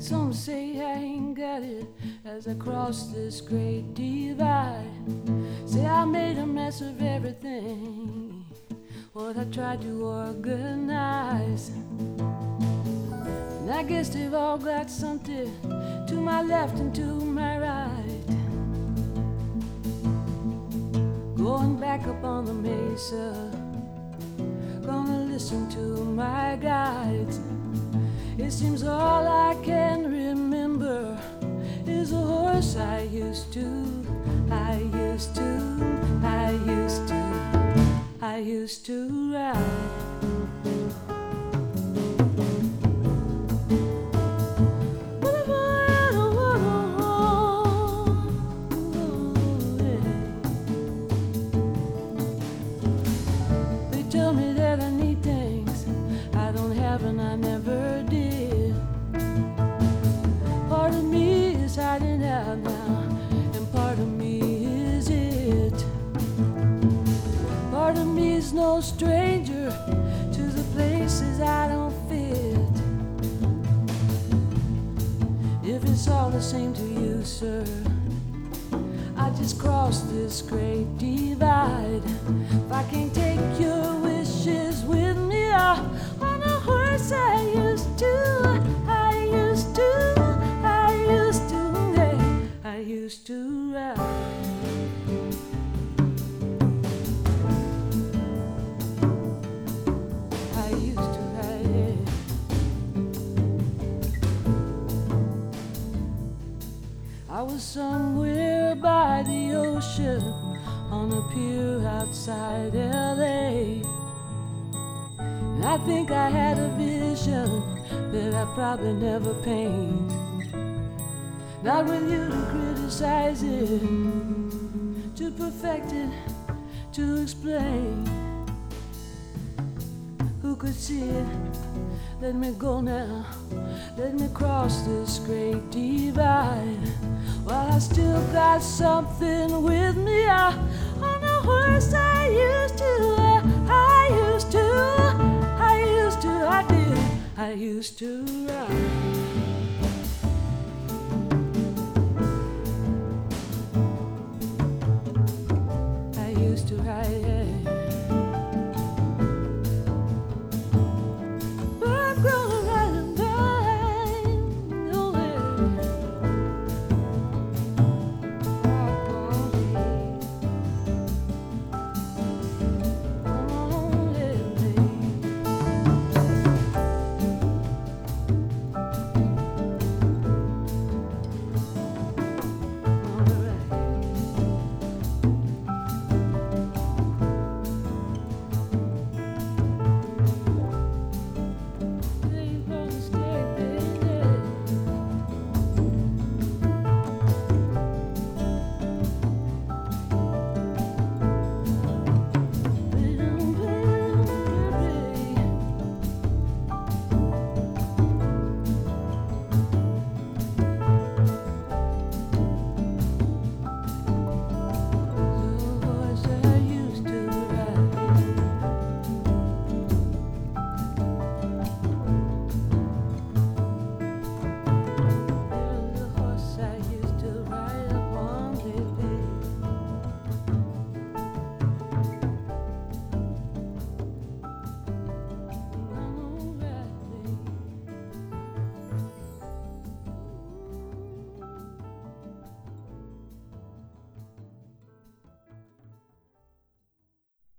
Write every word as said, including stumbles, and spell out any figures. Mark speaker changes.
Speaker 1: Some say I ain't got it as I cross this great divide. Say I made a mess of everything, what I tried to organize. And I guess they've all got something to my left and to my right. Going back up on the mesa, gonna listen to my guides. It seems all I can remember is a horse I used to, I used to, I used to, I used to ride. They tell me that I need things I don't have and I never did. Part of me is hiding out now, and part of me is it. Part of me is no stranger to the places I don't fit. If it's all the same to you, sir, I just crossed this great divide. If I can't take your wishes with me, I'll on a horse I used to, I used to, I used to, yeah, I used to ride. I used to ride. I was somewhere by the ocean on a pier outside L A. I think I had a vision that I probably never paint. Not with you to criticize it, to perfect it, to explain. Who could see it? Let me go now, let me cross this great divide. While I still got something with me, I, on a horse I used to, I used to, I used to, I did, I used to ride.